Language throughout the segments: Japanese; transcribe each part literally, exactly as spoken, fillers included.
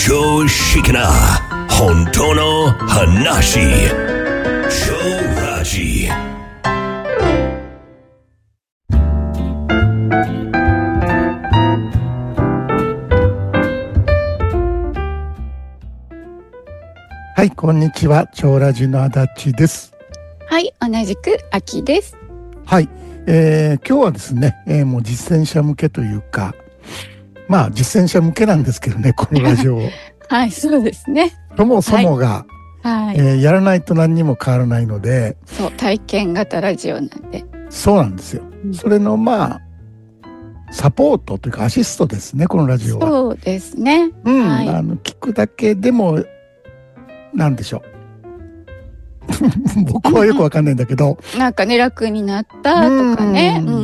常識な本当の話。超ラジ。 はい、こんにちは。超ラジの足立です。 はい、同じく秋です。 はい、えー、今日はですね、えー、もう実践者向けというか、まあ実践者向けなんですけどね、このラジオはい、そうですね。 そもそもが、 はい、 えー、やらないと何にも変わらないので、 そう、体験型ラジオなんで。 そうなんですよ。うん、それのまあサポートというかアシストですね、このラジオは。 そうですね。 うん、 はい、 あの聞くだけでもなんでしょう。僕はよくわかんないんだけど、 なんかね、楽になったとかね、うん、うん、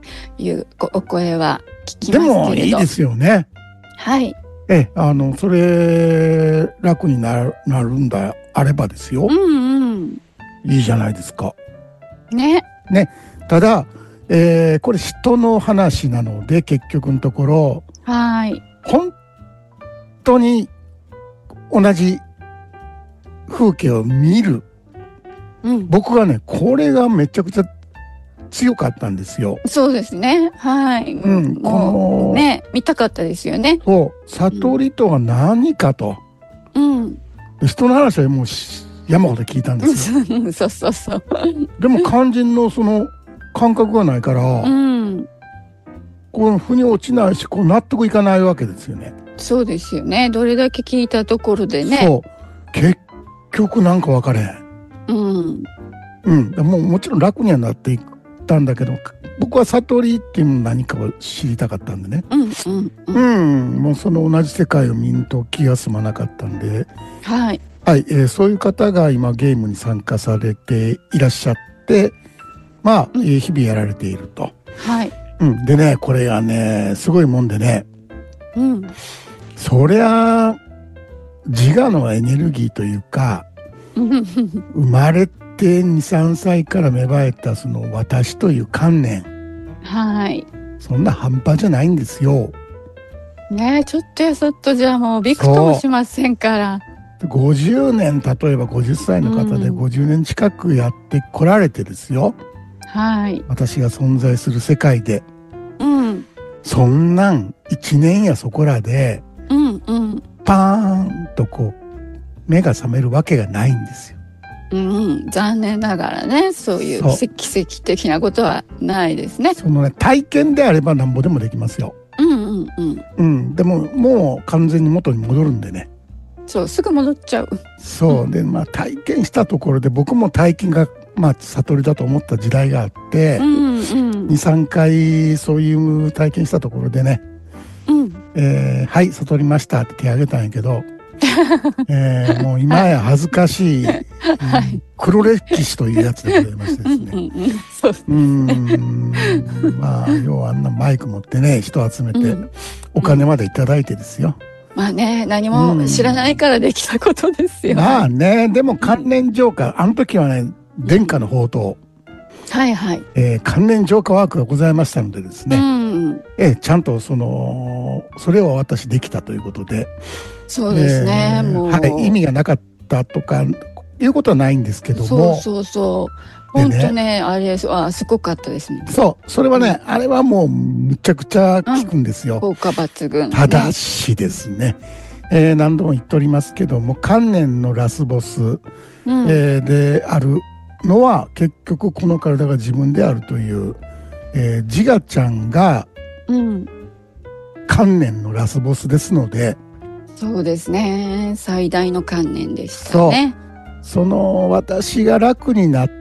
いうお声は聞きますけれど。 でもいいですよね。 はい。 え、あのそれ楽になる、なるんだあればですよ。 うんうん。 いいじゃないですか。 ね。 ね。ただ、えー、これ人の話なので結局のところ、 はい。 本当に同じ風景を見る。 うん、 僕はね、これがめちゃくちゃ強かったんですよ。 そうですね。はい。 うん、 もうね、見たかったですよね。 そう、悟りとは何かと。 うん。 人の話はもう山ほど聞いたんですよ。 そうそうそう。 でも肝心のその感覚がないから、 うん、 この腑に落ちないし、こう納得いかないわけですよね。 そうですよね。どれだけ聞いたところでね。 そう、結局なんか分かれへん。 うん、 うん、もうもちろん楽にはなっていったんだけど、僕は悟りっていうの何かを知りたかったんでね。 うんうんうん、 うん、もうその同じ世界を見んと気が済まなかったんで、 はい、 はい、えー、そういう方が今ゲームに参加されていらっしゃって、まあ、うん、えー、日々やられていると。 はい、 うん、でね、これがね、すごいもんでね、 うん、 そりゃ自我のエネルギーというか。生まれてに、さんさいから芽生えたその私という観念、 はい、 そんな半端じゃないんですよ。 ねえ、ちょっとやそっとじゃもうびくともしませんから。 ごじゅうねん、例えばごじゅっさいの方でごじゅうねん近くやってこられてですよ、 はい、 私が存在する世界で、 うん、 そんなんいちねんやそこらで、 うんうん、 パーンとこう目が覚めるわけがないんですよ。 うん、残念ながらね、そういう奇跡的なことはないですね。 そのね、体験であればなんぼでもできますよ。 うんうんうん。 うん、でももう完全に元に戻るんでね。そう、 すぐ戻っちゃう。 そう、うん、でまあ体験したところで、僕も体験がまあ悟りだと思った時代があって、うんうん、にさんかいそういう体験したところでね、うんえー、はい悟りましたって手挙げたんやけど。えー、もう今や恥ずかしい、はいうん、黒歴史というやつでございましてですね。うん、まあ要はあんなマイク持ってね、人集めて、うん、お金までいただいてですよ。 まあね、何も知らないからできたことですよ。 うん、まあね、でも関連浄化、あの時はね、殿下の宝刀、 はいはい、 えー、関連浄化ワークがございましたのでですね、うんえー、ちゃんとそのそれを私できたということで。 そうですね、えー、もう、はい、 意味がなかったとかいうことはないんですけども、 そうそうそう本当 ね, ねあれはすごかったですね。 そうそれはね、うん、あれはもうむちゃくちゃ効くんですよ、 うん、効果抜群、ね、 ただしですね、えー、何度も言っておりますけども、観念のラスボス、うんえー、であるのは結局この体が自分であるという、えー、自我ちゃんが観念のラスボスですので、 そうですね、最大の観念でしたね。 そう、その私が楽になった、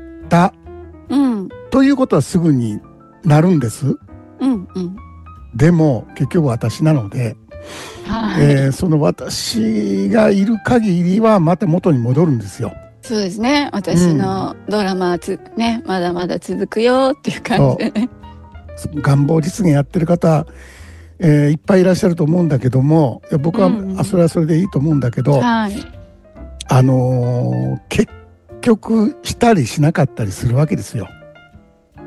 うん、ということはすぐになるんです、うんうん、でも結局私なので、はいえー、その私がいる限りはまた元に戻るんですよ。 そうですね、私のドラマはつ、うんね、まだまだ続くよっていう感じでね。 願望実現やってる方えー、いっぱいいらっしゃると思うんだけども、いや僕は、うん、あそれはそれでいいと思うんだけど、はい、あのー、結局したりしなかったりするわけですよ。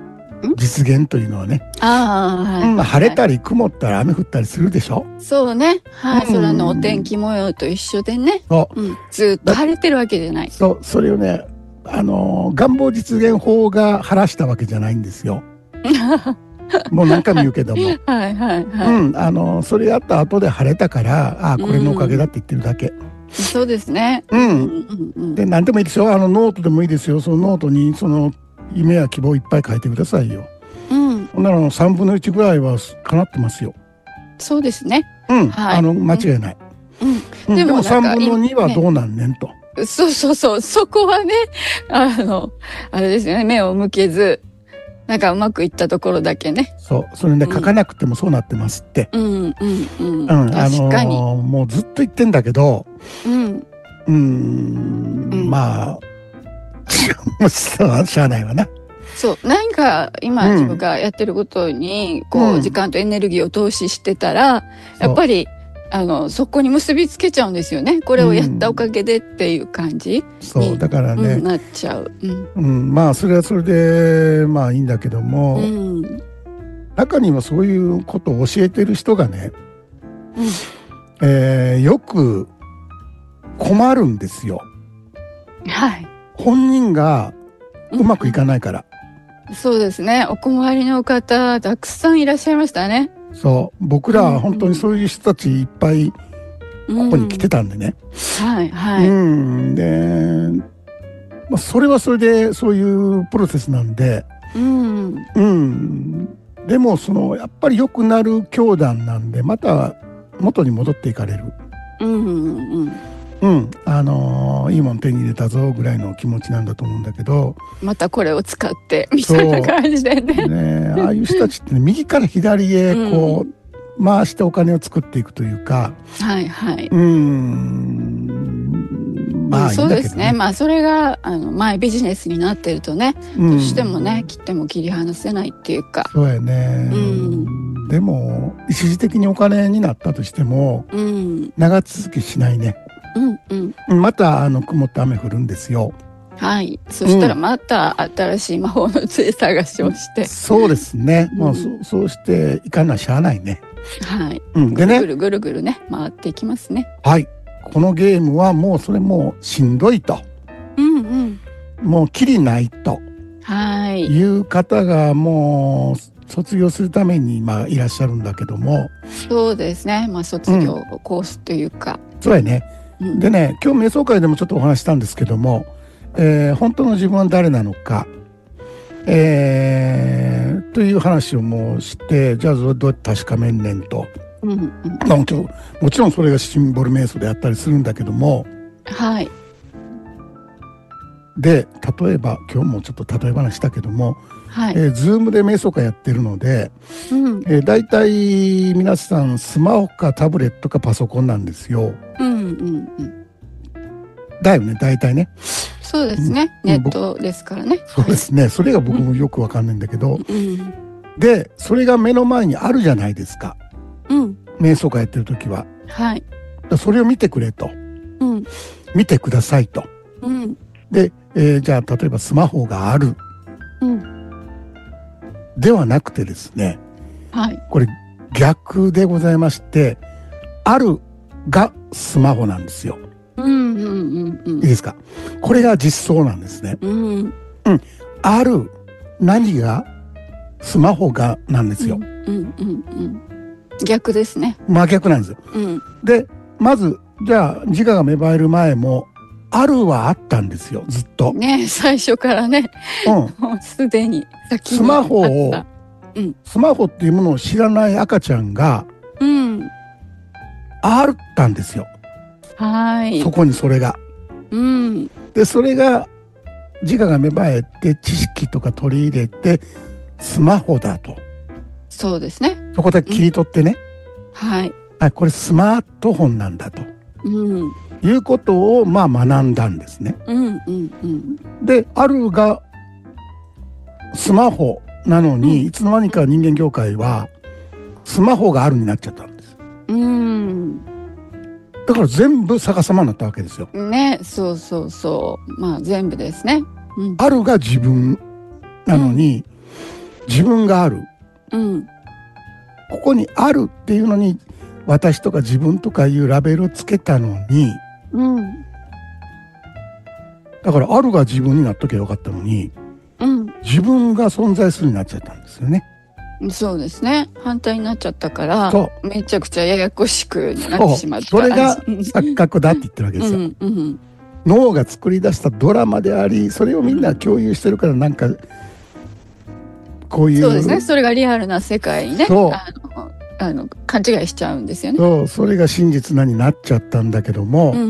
実現というのはね。 ああ、はい、 うん、晴れたり曇ったり雨降ったりするでしょ。 そうね。はい、 うん、 空のお天気模様と一緒でね。 そう、 うん、ずっと晴れてるわけじゃない。 そう、それをね、あのー、願望実現法が晴らしたわけじゃないんですよ。もう何回も言うけども。 はいはいはい。 うん、あのー、それやった後で晴れたから、ああ、これのおかげだって言ってるだけ。 うん、そうですね。 うん。うんうん、で、何でもいいですよ。あの、ノートでもいいですよ。そのノートに、その、夢や希望をいっぱい書いてくださいよ。うん。ほんならさんぶんのいちぐらいは叶ってますよ。 そうですね。 うん。はい、あの、間違いない。うん。うん、でもさんぶんのにはどうなんねんと。 ね、そうそうそう。そこはね、あの、あれですよね。目を向けず、なんかうまくいったところだけね。 そう。それね、書かなくてもそうなってますって。 うんうんうん。うん。 確かに。あのー、もうずっと言ってんだけど、うん。うーん、うん、まあ、もうしゃあないわな。 そう。何か今自分がやってることに、こう、時間とエネルギーを投資してたら、やっぱり、あの、そこに結びつけちゃうんですよね。これをやったおかげでっていう感じに、 そう、だからね。 うん、なっちゃう。うん。 うん、まあ、それはそれで、まあいいんだけども、うん、中にはそういうことを教えてる人がね、うん、えー、よく困るんですよ。 はい。 本人がうまくいかないから。 うん、そうですね。お困りの方、たくさんいらっしゃいましたね。そう。 僕らは本当にそういう人たちいっぱいここに来てたんでね。 うん、はい、はい。 うん。で、まあ、それはそれでそういうプロセスなんで。うん。うん。でも、その、やっぱり良くなる教団なんで、また元に戻っていかれる。うんうんうん。うん。あのー、いいもん手に入れたぞぐらいの気持ちなんだと思うんだけど。 またこれを使って、みたいな感じでね。 ね、ああいう人たちってね、右から左へこう、うん、回してお金を作っていくというか。 はいはい。 うん。まあ、 そうですね。まあ、それが、あの、前ビジネスになってるとね、うん、どうしてもね、切っても切り離せないっていうか。 そうやね。うん。でも、一時的にお金になったとしても、うん、長続きしないね。うんうん。また、あの、曇って雨降るんですよ。 はい。そしたらまた新しい魔法の杖探しをして。 そうですね。もう、そ、そうしていかなしゃあないね。 はい。うん。でね。ぐるぐるぐるね、回っていきますね。 はい。このゲームはもうそれもうしんどいと。うんうん。もうきりないと。はい。いう方がもう卒業するために今いらっしゃるんだけども。 そうですね。まあ卒業コースというか。 うん、そうやね。うん、でね、今日瞑想会でもちょっとお話したんですけども、えー、本当の自分は誰なのか、えー、という話をもうして、じゃあどうやって確かめんねんと。うんうん、まあ、もちろん、もちろんそれがシンボル瞑想であったりするんだけども。はい。で、例えば、今日もちょっと例え話したけども、はい。えー、ズームで瞑想会やってるので、うん。えー、大体皆さんスマホかタブレットかパソコンなんですよ。うんうんうん。だよね、大体ね。 そうですね。うん、ネットですからね。 そうですね。それが僕もよくわかんないんだけど、うん、で、それが目の前にあるじゃないですか。うん、瞑想会やってる時は。はい。それを見てくれと。うん、見てくださいと。うん、で、えー、じゃあ例えばスマホがある。うん、ではなくてですね。はい。これ逆でございまして、あるがスマホなんですよ。うんうんうんうん、いいですか。これが実相なんですね。うん、うん、ある何がスマホがなんですよ。うんうんうん、 逆ですね。 真逆なんですよ。うん、でまずじゃあ自我が芽生える前もあるはあったんですよ、ずっと。 ね、最初からね。うん、もうすでに先にスマホを、うん、スマホっていうものを知らない赤ちゃんが、うん、あったんですよ。はい。そこにそれが。うん。で、それが、自我が芽生えて、知識とか取り入れて、スマホだと。 そうですね。 そこで切り取ってね。 うん、はい。 あ、これスマートフォンなんだと。うん。いうことを、まあ学んだんですね。うんうんうん。で、あるが、スマホなのに、うん、いつの間にか人間業界は、スマホがあるになっちゃったんです。うん。だから全部逆さまになったわけですよ。 ね、そうそうそう。まあ全部ですね。 うん、あるが自分なのに、 自分がある、 うん、 ここにあるっていうのに私とか自分とかいうラベルをつけたのに、 うん、 だからあるが自分になっときゃよかったのに、 うん、 自分が存在するようになっちゃったんですよね。 そうですね。反対になっちゃったからめちゃくちゃややこしくなってしまった。 それが錯覚だって言ってるわけですよ。うんうん、脳が作り出したドラマであり、それをみんな共有してるから、なんかこういう、 そうですね、それがリアルな世界にね、 そうあのあの勘違いしちゃうんですよね。 そう、それが真実なになっちゃったんだけども、うんうん、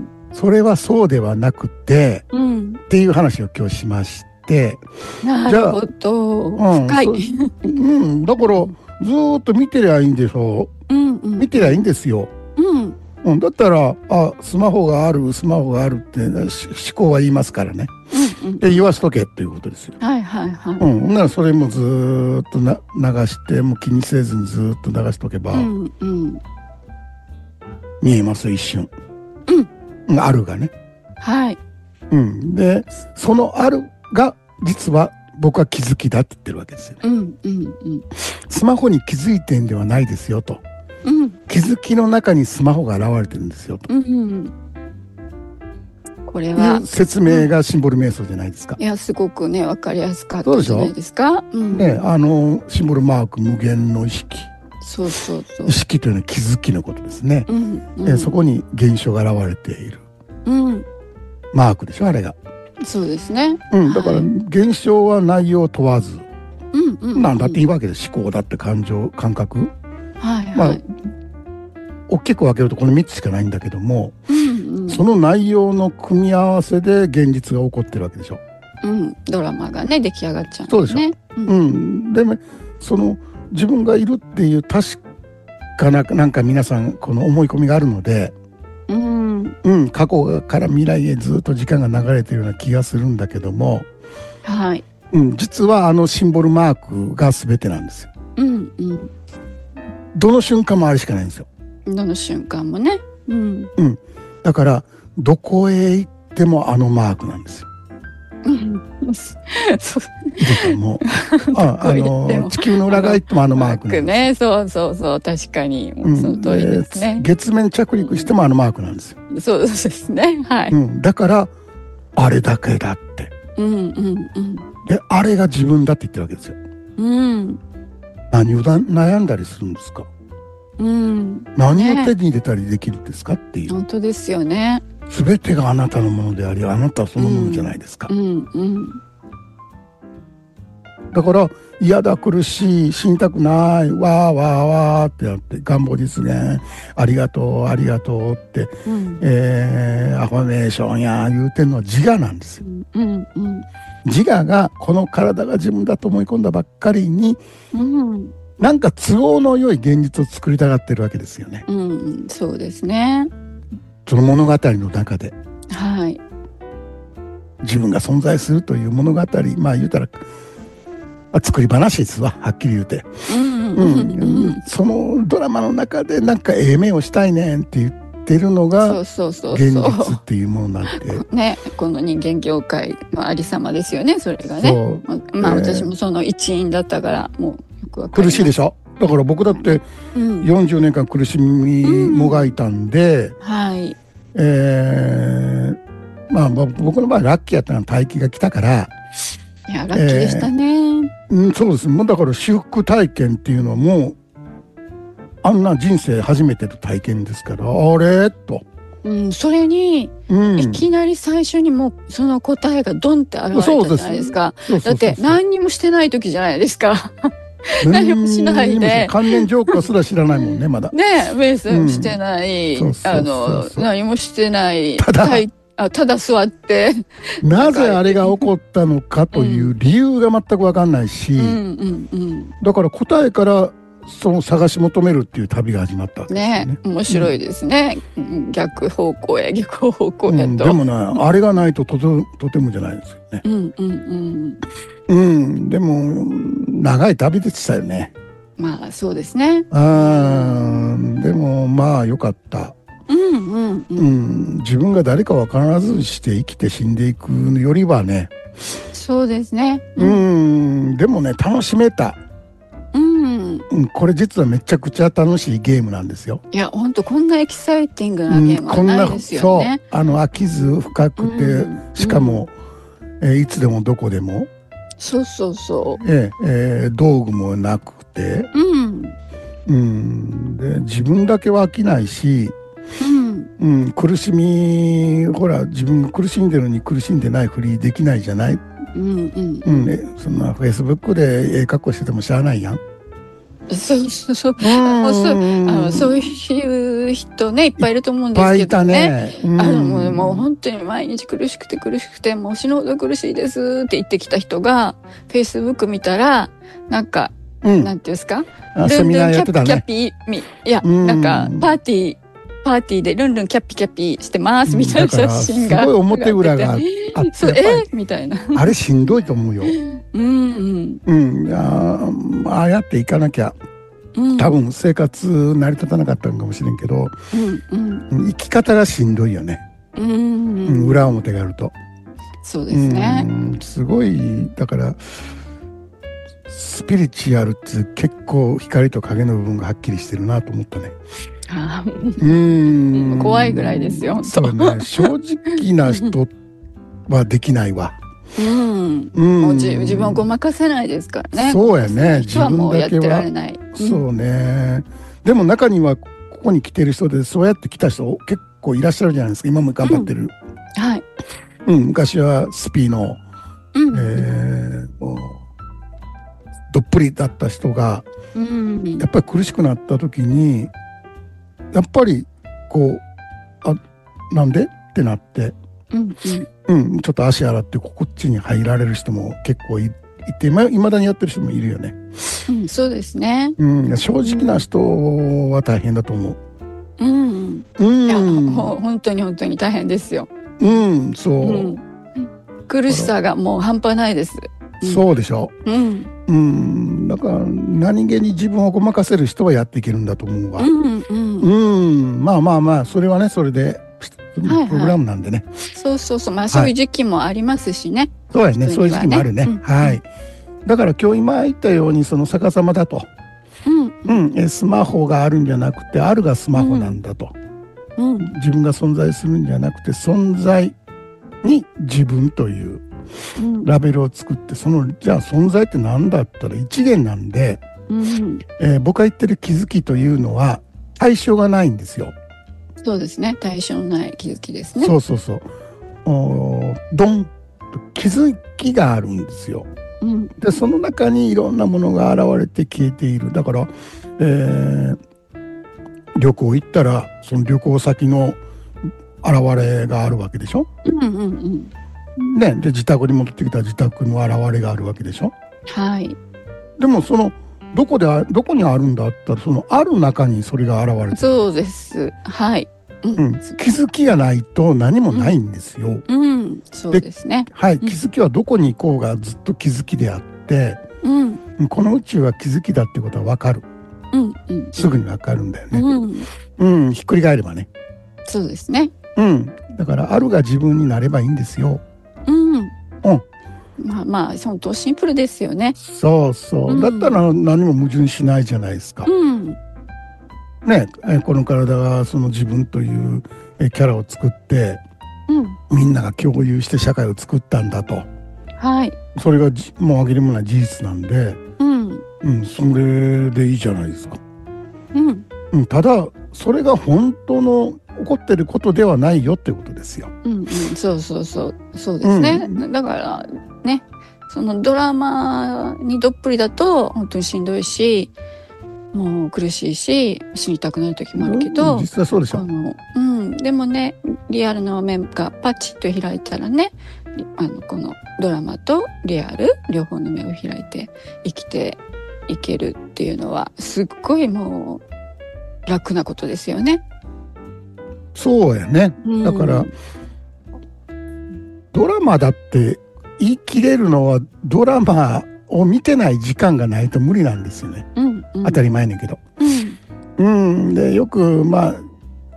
それはそうではなくて、うん、っていう話を今日しまして、 なるほど、うん、深い、 うん、だからずーっと見てりゃいいんでしょう、うんうん、見てりゃいいんですよ、うんうん、だったらあスマホがあるスマホがあるって思考は言いますからね、うんうん、で言わしとけっていうことですよ。 はいはいはい。 うん、ならそれもずーっとな流してもう気にせずにずーっと流しとけば、うんうん、見えます一瞬、うん、あるがね。 はい。 うん、でそのあるが実は僕は気づきだって言ってるわけですよね。うんうんうん、スマホに気づいてんではないですよと。うん、気づきの中にスマホが現れてるんですよと、うんうん、 これは説明がシンボル瞑想じゃないですか、 うん、いやすごくね分かりやすかったじゃないですか。 うん、ね、あのシンボルマーク無限の意識、 そうそうそう、 意識というのは気づきのことですね、うんうん、でそこに現象が現れている、うん、マークでしょあれが。そうですね、うん、だから現象は内容を問わず、うんうんうん、なんだっていいわけで、思考だって感情感覚、はいはい、まあ大きく分けるとこのみっつしかないんだけども、うんうん、その内容の組み合わせで現実が起こってるわけでしょ、うん、ドラマがね出来上がっちゃうんですね。そうでしょ、うんうん、でもその自分がいるっていう確かななんか皆さんこの思い込みがあるので、うんうん、過去から未来へずっと時間が流れてるような気がするんだけども、はい、うん、実はあのシンボルマークが全てなんですよ、うんうん、どの瞬間もあれしかないんですよ。どの瞬間もね、うんうん、だからどこへ行ってもあのマークなんですよ。そうもうああの地球の裏側行ってもあのマークなんですね。そうそうそう、確かにその通りですね、うん、月面着陸してもあのマークなんですよ、うん、そうですね、はい、うん、だからあれだけだって、うんうんうん、であれが自分だって言ってるわけですよ、うん、何を悩んだりするんですか、うん、何を手に入れたりできるんですかっていう、ね、本当ですよね。全てがあなたのものでありあなたそのものじゃないですか、うんうんうん、だから嫌だ苦しい死にたくないわーわーわーってやって願望実現ありがとうありがとうって、うん、えー、アファメーションや言うてんのは自我なんですよ、うんうん、自我がこの体が自分だと思い込んだばっかりに、うん、なんか都合の良い現実を作りたがってるわけですよね、うん、そうですね。その物語の中で、はい、自分が存在するという物語、まあ言うたら作り話ですわ、はっきり言うて、うんうんうん、そのドラマの中でなんかええ目をしたいねんって言ってるのが現実っていうものなんでね、この人間業界のありさまですよね、それがね。まあ私もその一員だったからもうよくわかります。苦しいでしょ。だから僕だってよんじゅうねんかん苦しみもがいたんで、うん、はい、えー、まあ僕の場合ラッキーやったのは大気が来たから、いやラッキーでしたね、えーうん、そうです。もうだから修復体験っていうのはもうあんな人生初めての体験ですから、あれと、うん、それに、うん、いきなり最初にもうその答えがドンって現れたじゃないですか。だって何にもしてない時じゃないですか何もしないで関連浄化すら知らないもんねまだね、ベースもしてない、うん、あの何もしてないただあただ座ってなぜあれが起こったのかという理由が全く分かんないし、うんうんうん、だから答えからその探し求めるっていう旅が始まったわけですよね。ね、面白いですね、うん、逆方向へ逆方向へと、うん、でもねあれがないととてもとてもじゃないですよね。うんうんうんうん、でも長い旅でしたよね。まあそうですね。あでもまあよかった。うんうんうんうん、 自分が誰か分からずして生きて死んでいくよりはね。 そうですね。 うん、うんでもね楽しめた。 うんうん、これ実はめちゃくちゃ楽しいゲームなんですよ。 いや本当こんなエキサイティングなゲームはないですよね。 うん、そうあの飽きず深くて、うん、しかも、うんえー、いつでもどこでもそうそうそう、 えーえー、道具もなくて、 うんうん、で自分だけは飽きないし、 うんうん、苦しみほら自分が苦しんでるのに苦しんでないふりできないじゃない。 うんうんうんね、そんなフェイスブックでええ格好しててもしゃあないやん。 そうそうそうあのそうあのそういう人ねいっぱいいると思うんですけどね。 ねあのもう、もう本当に毎日苦しくて苦しくてもう死ぬほど苦しいですって言ってきた人がフェイスブック見たらなんか、うん、なんていうんですかセミナーやってたね。 ルンルンキャッピキャッピいやなんかパーティーパーティーでルンルンキャッピキャッピしてますみたいな写真がすごい表裏があってそうえみたいなあれしんどいと思うよ。 うんうんうんいやああやっていかなきゃ、うん、多分生活成り立たなかったのかもしれんけど、うんうん、生き方がしんどいよね、うんうん、裏表があると。 そうですね、 うん、すごいだからスピリチュアルって結構光と影の部分がはっきりしてるなと思ったね。 あうん怖いぐらいですよ。 そうね、正直な人はできないわ。 うんうん、もう自, 自分をごまかせないですからね。 そうやね。 自分もやってられない。 そうね。でも中にはここに来てる人でそうやって来た人結構いらっしゃるじゃないですか。今も頑張ってる。 うん、はい。 うん、昔はスピーの、うんえー、もうどっぷりだった人が、うん、やっぱり苦しくなった時にやっぱりこうあなんでってなって、うんうんうん、ちょっと足洗ってこっちに入られる人も結構 い, いていまだにやってる人もいるよね。 うん、そうですね、 うん、正直な人は大変だと思う。 うん、うん、いや本当に本当に大変ですよ。 うんそう、うん、 苦しさがもう半端ないです。 うん、そうでしょ。うんうん、だから何気に自分をごまかせる人はやっていけるんだと思うわ。うんうん、うん、まあまあまあそれはねそれでプログラムなんでね、はいはい、 そうそうそうまあそういう時期もありますしね、はい、 そうですねそういう時期もあるね、うん、はいだから今日今言ったようにその逆さまだと、うんうん、スマホがあるんじゃなくてあるがスマホなんだと、うんうん、自分が存在するんじゃなくて存在に自分というラベルを作って、そのじゃあ存在って何だったら一元なんで、うんえー、僕が言ってる気づきというのは対象がないんですよ。 そうですね対象のない気づきですね。 そうそうそうおドンと気づきがあるんですよ、うん、でその中にいろんなものが現れて消えている。だから、えー、旅行行ったらその旅行先の現れがあるわけでしょ、うんうんうんね、で自宅に戻ってきた自宅の現れがあるわけでしょ。 はい。 でもそのどこでどこにあるんだったらそのある中にそれが現れてる。 そうです。はい。 うん、気づきがないと何もないんですよ。 うん、うん、そうですね。 はい、気づきはどこに行こうがずっと気づきであって、うん、この宇宙は気づきだっていうことは分かる。うんうん、すぐに分かるんだよね。うん、うん、ひっくり返ればね。 そうですね。 うん、だからあるが自分になればいいんですよ。うん、うん。 まあまあ本当シンプルですよね。 そうそう、うん、だったら何も矛盾しないじゃないですか。うんね、この体がその自分というキャラを作って、うん、みんなが共有して社会を作ったんだと、はい、それがもう紛れもない事実なんで、うんうん、それでいいじゃないですか、うんうん、ただそれが本当の起こってることではないよってことですよ、 うんうん、そうそうそうそうですね、うん、だからねそのドラマにどっぷりだと本当にしんどいしもう苦しいし死にたくなる時もあるけど、 うん、実際そうでしょ。 あの、うん、でもねリアルの面がパチッと開いたらねあのこのドラマとリアル両方の目を開いて生きていけるっていうのはすっごいもう楽なことですよね。 そうやね、うん、だからドラマだって言い切れるのはドラマを見てない時間がないと無理なんですよね、うんうん、当たり前ねんけど、うんうん、でよくまあ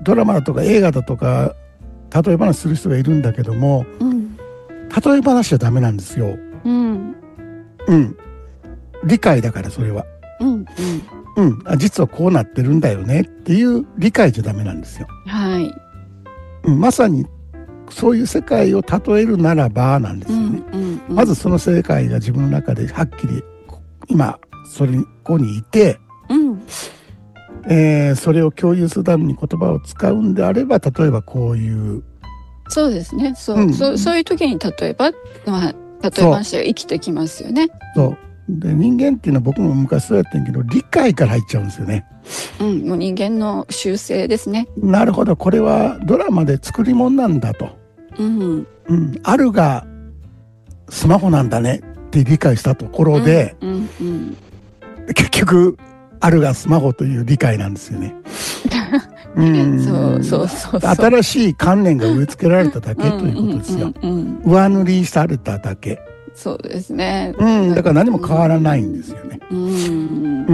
ドラマだとか映画だとか例え話する人がいるんだけども、うん、例え話はダメなんですよ。うん、うん、理解だからそれは、うんうんうん、あ実はこうなってるんだよねっていう理解じゃダメなんですよ。はい、うん、まさにそういう世界を例えるならばなんですよね、うんうんうん、まずその世界が自分の中ではっきり今それここにいて、うんえー、それを共有するために言葉を使うんであれば例えばこういうそうですねそう、うん、そ, そういう時に例えば、まあ、例え話が生きてきますよね。 そうで人間っていうのは僕も昔そうやってんけど理解から入っちゃうんですよね。 うん、もう人間の習性ですね。 なるほどこれはドラマで作り物なんだと、うんうん、あるがスマホなんだねって理解したところで、うんうんうん、結局あるがスマホという理解なんですよね。うんそうそうそうそう新しい観念が植え付けられただけということですよ、うんうんうんうん、上塗りされただけ。 そうですね、 うん、だから何も変わらないんですよね、うんうん、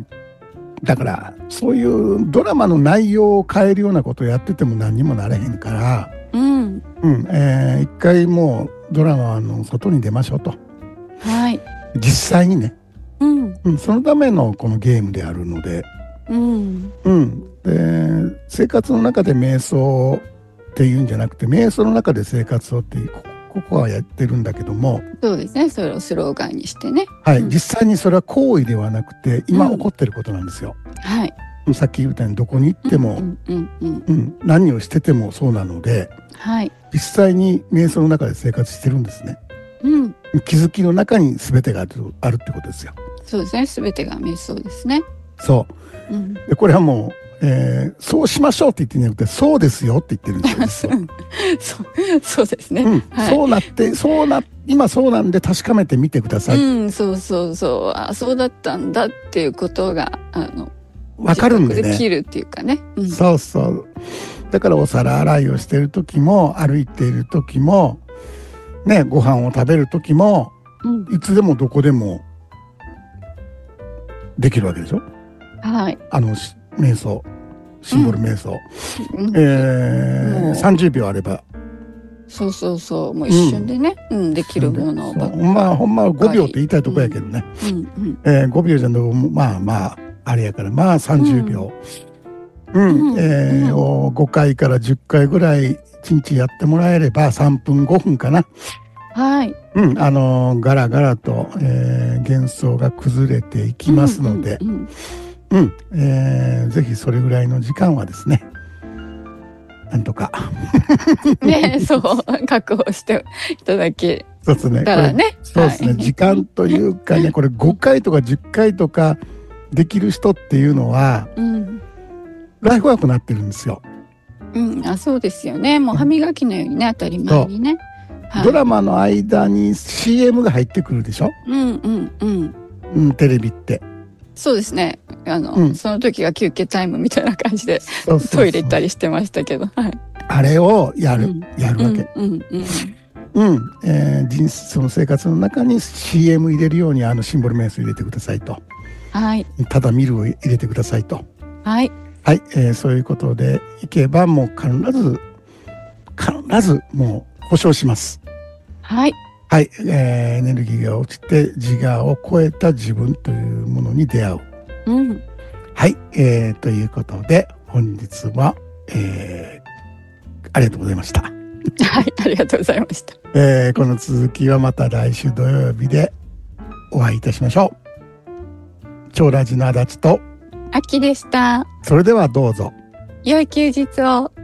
だからそういうドラマの内容を変えるようなことをやってても何にもなれへんから、うんうんえー、一回もうドラマの外に出ましょうと、はい、実際にね、うんうん、そのためのこのゲームであるので、うんうん、で生活の中で瞑想っていうんじゃなくて瞑想の中で生活をっていうここはやってるんだけども、 そうですねそれをスローガンにしてね、 はい、うん、実際にそれは行為ではなくて今起こってることなんですよ、うん、はいさっき言ったようにどこに行っても、うんうんうんうん、何をしててもそうなので、はい、実際に瞑想の中で生活してるんですね、うん、気づきの中に全てがある、あるってことですよ。 そうですね全てが瞑想ですね。 そう、うん、でこれはもうえー、そうしましょうって言ってんじゃなくてそうですよって言ってるんですよそう、そうですね、 うんはい、そうなってそうな今そうなんで確かめてみてください、 うん、そうそうそうあそうだったんだっていうことがあの分かるんでねできるっていうかね、 うん、そうそうだからお皿洗いをしてる時も歩いている時もねご飯を食べる時も、うん、いつでもどこでもできるわけでしょ。はいあの瞑想シンボル瞑想、うん、えー、さんじゅうびょうあればそうそうそうもう一瞬でね、うんうん、できるものばっかり。 まあほんまはごびょうって言いたいとこやけどね、うんうんえー、ごびょうじゃなくまあまああれやからまあさんじゅうびょう、うんうんえー、をごかいからじゅっかいぐらいいちにちやってもらえればさんぷんごふんかな。はい、うん、あのガラガラと、えー、幻想が崩れていきますので、うんうんうんうんえー、ぜひそれぐらいの時間はですねなんとかねそう確保していただけそうですねたらねそうですね、はい、時間というかねこれごかいとかじゅっかいとかできる人っていうのは、うん、ライフワークになってるんですよ、 うん、あそうですよねもう歯磨きのようにね当たり前にね、 はい、ドラマの間に シーエム が入ってくるでしょ、うんうんうんうん、テレビってそうですねあの、うん、その時が休憩タイムみたいな感じでそうそうそうトイレ行ったりしてましたけど、はい、 あれをやる、うん、やるわけうんうんうん、うんえー、人その生活の中に シーエム 入れるようにあのシンボル瞑想入れてくださいと、はい、ただ見るを入れてくださいとはい、はいえー、そういうことでいけばもう必ず必ずもう保証しますはいはい、えー、エネルギーが落ちて自我を超えた自分というものに出会う、うん、はい、えー、ということで本日は、えー、ありがとうございましたはいありがとうございました、 えー、この続きはまた来週土曜日でお会いいたしましょう。超ラジの足立とあきでした。 それではどうぞ良い休日を。